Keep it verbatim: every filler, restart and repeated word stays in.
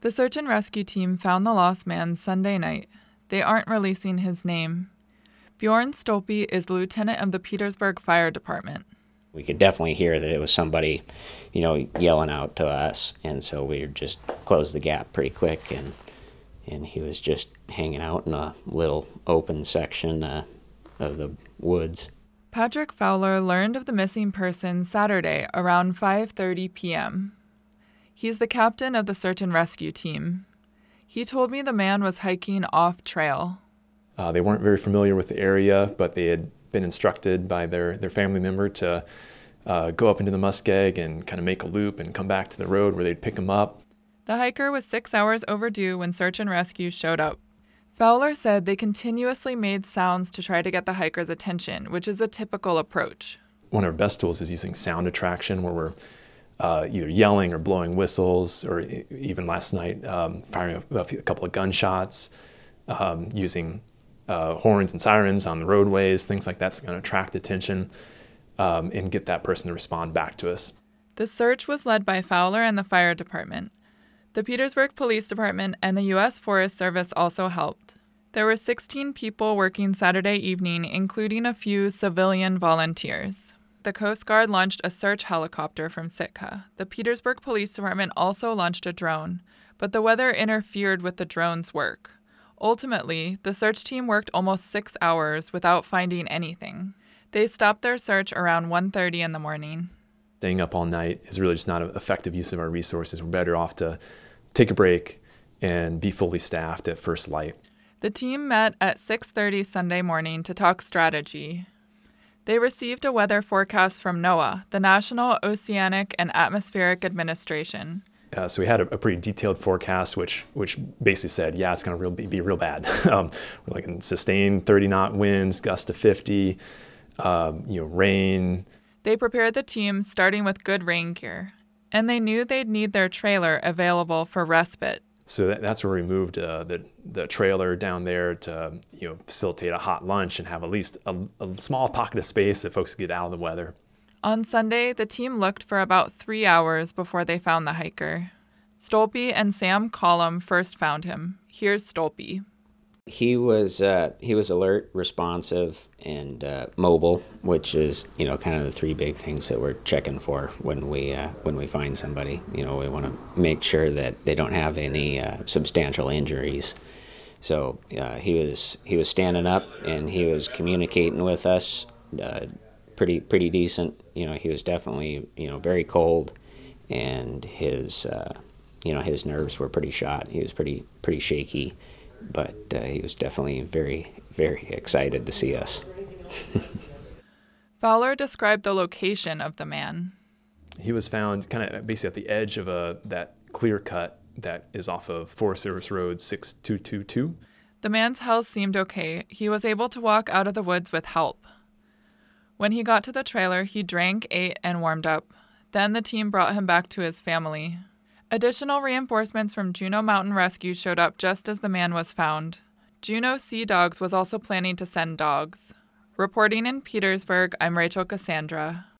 The search and rescue team found the lost man Sunday night. They aren't releasing his name. Bjorn Stolpe is the lieutenant of the Petersburg Fire Department. We could definitely hear that it was somebody, you know, yelling out to us, and so we just closed the gap pretty quick, and and he was just hanging out in a little open section uh, of the woods. Patrick Fowler learned of the missing person Saturday around five thirty p.m. He's the captain of the search and rescue team. He told me the man was hiking off trail. Uh, they weren't very familiar with the area, but they had been instructed by their, their family member to uh, go up into the muskeg and kind of make a loop and come back to the road where they'd pick him up. The hiker was six hours overdue when search and rescue showed up. Fowler said they continuously made sounds to try to get the hiker's attention, which is a typical approach. One of our best tools is using sound attraction, where we're uh, either yelling or blowing whistles, or even last night um, firing a, a, few, a couple of gunshots, um, using uh, horns and sirens on the roadways, things like that's going to attract attention um, and get that person to respond back to us. The search was led by Fowler and the fire department. The Petersburg Police Department and the U S Forest Service also helped. There were sixteen people working Saturday evening, including a few civilian volunteers. The Coast Guard launched a search helicopter from Sitka. The Petersburg Police Department also launched a drone, but the weather interfered with the drone's work. Ultimately, the search team worked almost six hours without finding anything. They stopped their search around one thirty in the morning. Staying up all night is really just not an effective use of our resources. We're better off to take a break and be fully staffed at first light. The team met at six thirty Sunday morning to talk strategy. They received a weather forecast from NOAA, the National Oceanic and Atmospheric Administration. Uh, so we had a, a pretty detailed forecast, which which basically said, yeah, it's going to be, be real bad. um, we're like in sustained thirty knot winds, gusts to fifty, um, you know, rain. They prepared the team starting with good rain gear, and they knew they'd need their trailer available for respite. So that, that's where we moved uh, the the trailer down there to you know facilitate a hot lunch and have at least a, a small pocket of space that folks could get out of the weather. On Sunday, the team looked for about three hours before they found the hiker. Stolpe and Sam Collum first found him. Here's Stolpe. He was uh, he was alert, responsive, and uh, mobile, which is you know kind of the three big things that we're checking for when we uh, when we find somebody. You know, we want to make sure that they don't have any uh, substantial injuries. So uh, he was he was standing up and he was communicating with us, uh, pretty pretty decent. You know, he was definitely you know very cold, and his uh, you know his nerves were pretty shot. He was pretty pretty shaky. But uh, he was definitely very, very excited to see us. Fowler described the location of the man. He was found kind of basically at the edge of a that clear cut that is off of Forest Service Road six two two two. The man's health seemed okay. He was able to walk out of the woods with help. When he got to the trailer, he drank, ate, and warmed up. Then the team brought him back to his family. Additional reinforcements from Juneau Mountain Rescue showed up just as the man was found. Juneau Sea Dogs was also planning to send dogs. Reporting in Petersburg, I'm Rachel Cassandra.